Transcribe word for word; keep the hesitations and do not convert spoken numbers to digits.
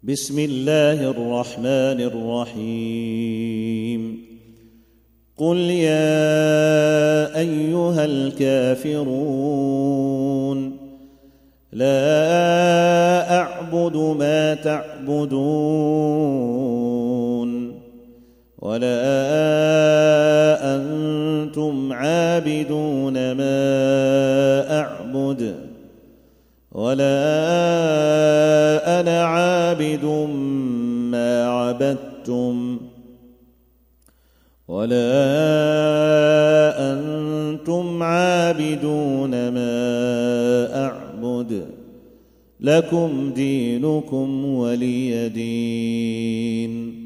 بسم الله الرحمن الرحيم قل يا أيها الكافرون لا أعبد ما تعبدون ولا أنتم عابدون ما أعبد ولا أنا عابد ما عبدتم ولا أنتم عابدون ما أعبد لكم دينكم ولي دين.